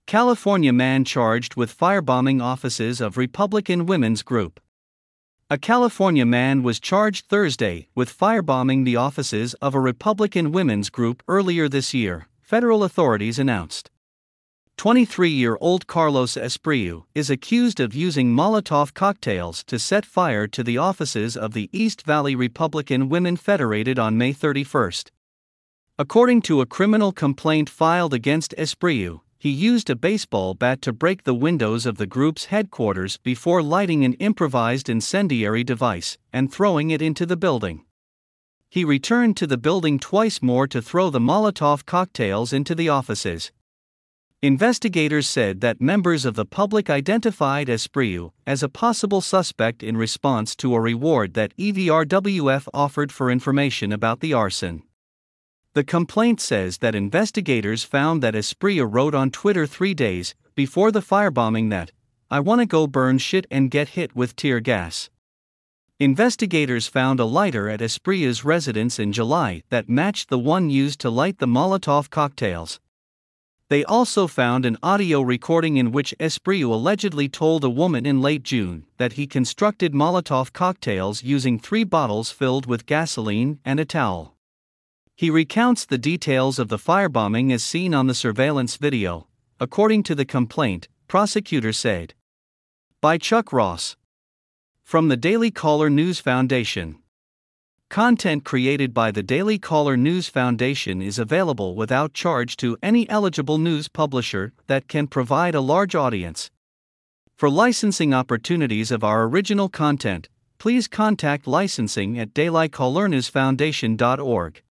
California man charged with firebombing offices of Republican women's group. A California man was charged Thursday with firebombing the offices of a Republican women's group earlier this year, federal authorities announced. 23-year-old Carlos Espriu is accused of using Molotov cocktails to set fire to the offices of the East Valley Republican Women Federated on May 31. According to a criminal complaint filed against Espriu, he used a baseball bat to break the windows of the group's headquarters before lighting an improvised incendiary device and throwing it into the building. He returned to the building twice more to throw the Molotov cocktails into the offices. Investigators said that members of the public identified Espriu as a possible suspect in response to a reward that EVRWF offered for information about the arson. The complaint says that investigators found that Espriu wrote on Twitter 3 days before the firebombing that, "I wanna go burn shit and get hit with tear gas." Investigators found a lighter at Espriu's residence in July that matched the one used to light the Molotov cocktails. They also found an audio recording in which Espriu allegedly told a woman in late June that he constructed Molotov cocktails using 3 bottles filled with gasoline and a towel. He recounts the details of the firebombing as seen on the surveillance video, according to the complaint, prosecutors said. By Chuck Ross. From the Daily Caller News Foundation. Content created by the Daily Caller News Foundation is available without charge to any eligible news publisher that can provide a large audience. For licensing opportunities of our original content, please contact licensing@dailycallernewsfoundation.org.